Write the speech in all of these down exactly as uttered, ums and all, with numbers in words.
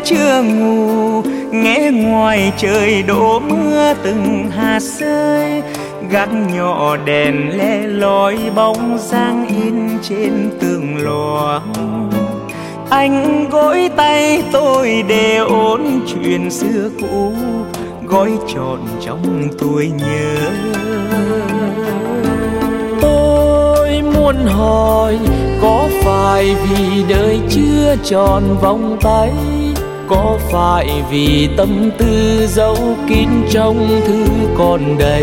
chưa ngủ, nghe ngoài trời đổ mưa từng hạt rơi. Gác nhỏ đèn le lói bóng dáng in trên tường lò. Anh gối tay tôi để ôn chuyện xưa cũ, gói trọn trong tôi nhớ. Tôi muốn hỏi có phải vì đời chưa tròn vòng tay, có phải vì tâm tư giấu kín trong thư còn đây,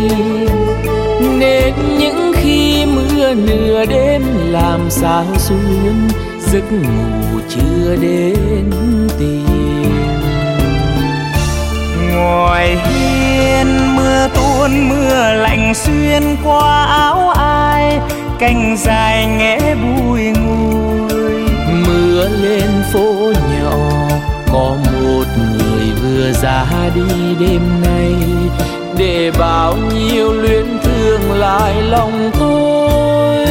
nên những khi mưa nửa đêm làm sao xuyên giấc ngủ chưa đến tìm. Ngoài hiên mưa tuôn mưa lạnh xuyên qua áo ai, cành dài nghe bùi ngùi. Mưa lên phố nhỏ có một người vừa ra đi đêm nay, để bao nhiêu luyến thương lại lòng tôi.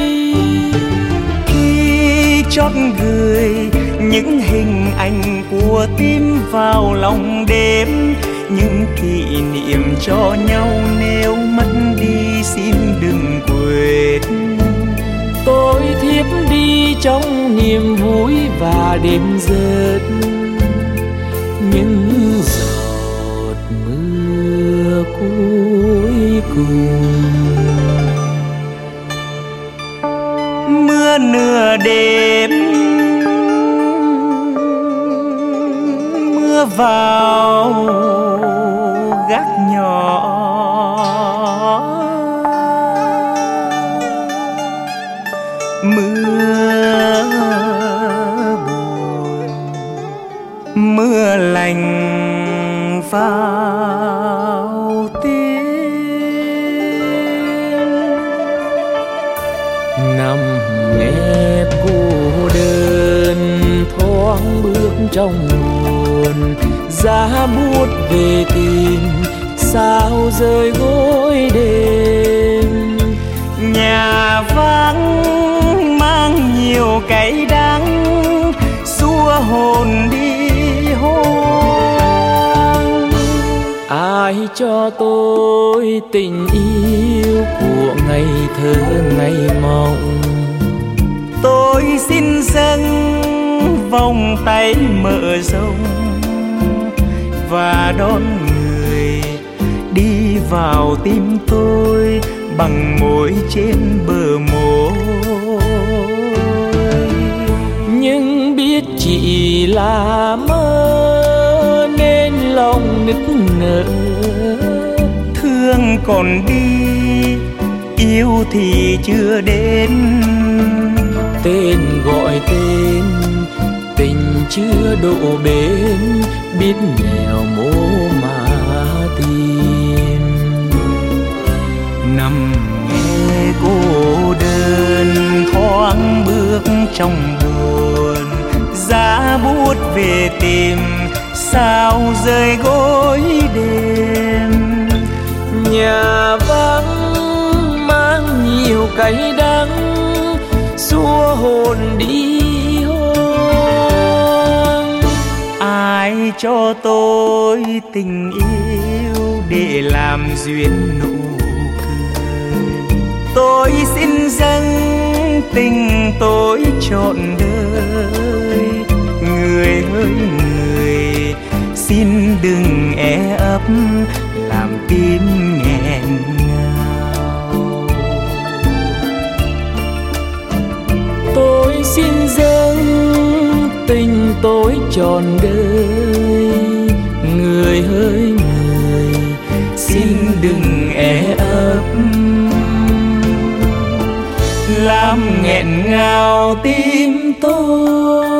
Khi chót gửi những hình ảnh của tim vào lòng đêm, những kỷ niệm cho nhau nếu mất đi xin đừng quên. Tôi thiếp đi trong niềm vui và đêm rớt những giọt mưa cuối cùng. Mưa nửa đêm mưa vào gác nhỏ, mưa buồn mưa lạnh vào tim. Nằm nghe cô đơn thoáng bước trong buồn, giá buốt về tìm sao rơi gối đêm. Nhà vắng mang nhiều cay đắng, xua hồn đi hoang. Ai cho tôi tình yêu của ngày thơ ngày mộng, tôi xin dâng vòng tay mở rộng và đón người đi vào tim tôi bằng môi trên bờ môi. Nhưng biết chỉ là mơ nên lòng nức nở, thương còn đi yêu thì chưa đến. Tên gọi tên tình chưa độ bến, biết nghèo mố mà tìm. Nằm nghe cô đơn thoáng bước trong buồn, giá buốt về tìm sao rơi gối đêm. Nhà vắng mang nhiều cay đắng, xua hồn đi hoang. Ai cho tôi tình yêu để làm duyên nụ cười, tôi xin dâng tình tôi trọn đời. Người ơi người, xin đừng e ấp làm tim nghẹn ngào. Tôi xin dâng tình tôi trọn đời. Người ơi người, xin đừng e ấp làm nghẹn ngào tim tôi.